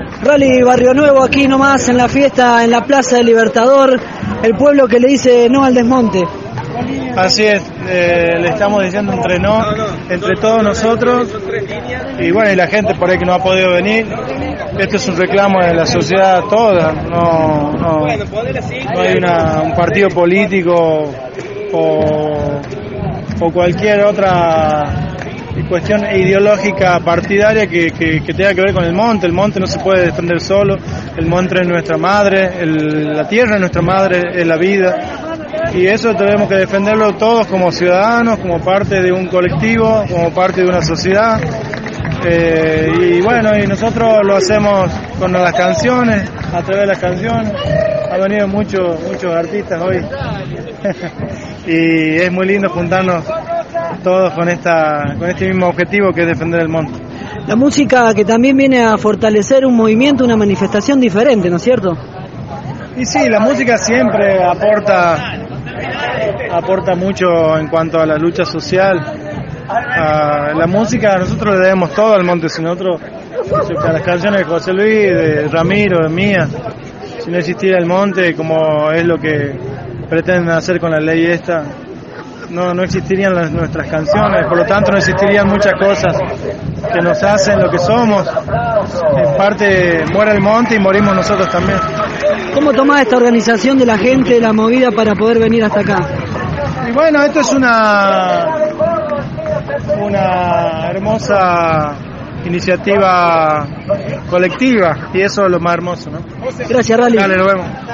Rally Barrio Nuevo, aquí nomás en la fiesta en la Plaza del Libertador, el pueblo que le dice no al desmonte. Así es, le estamos diciendo entre todos nosotros, y bueno, y la gente por ahí que no ha podido venir. Esto es un reclamo de la sociedad toda, no hay un partido político o cualquier otra cuestión ideológica partidaria que tenga que ver con el monte. El monte no se puede defender solo, el monte es nuestra madre, la tierra es nuestra madre, es la vida, y eso tenemos que defenderlo todos como ciudadanos, como parte de un colectivo, como parte de una sociedad. Y bueno, y nosotros lo hacemos con las canciones, a través de las canciones. Han venido muchos artistas hoy y es muy lindo juntarnos todos con este mismo objetivo, que es defender el monte. La música que también viene a fortalecer un movimiento, una manifestación diferente, ¿no es cierto? Y sí, la música siempre aporta mucho en cuanto a la lucha social. La música, nosotros le debemos todo al monte. Si nosotros, a las canciones de José Luis, de Ramiro, de Mía, si no existiera el monte, como es lo que pretenden hacer con la ley esta, no existirían nuestras canciones, por lo tanto no existirían muchas cosas que nos hacen lo que somos. En parte muere el monte y morimos nosotros también. ¿Cómo tomás esta organización de la gente, la movida para poder venir hasta acá? Y bueno, esto es una hermosa iniciativa colectiva, y eso es lo más hermoso, ¿no? Gracias, Rally. Dale, nos vemos.